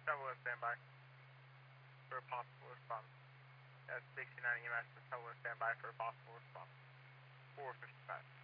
Double O standby for a possible response. That's 69 EMS, Double O standby for a possible response. 455.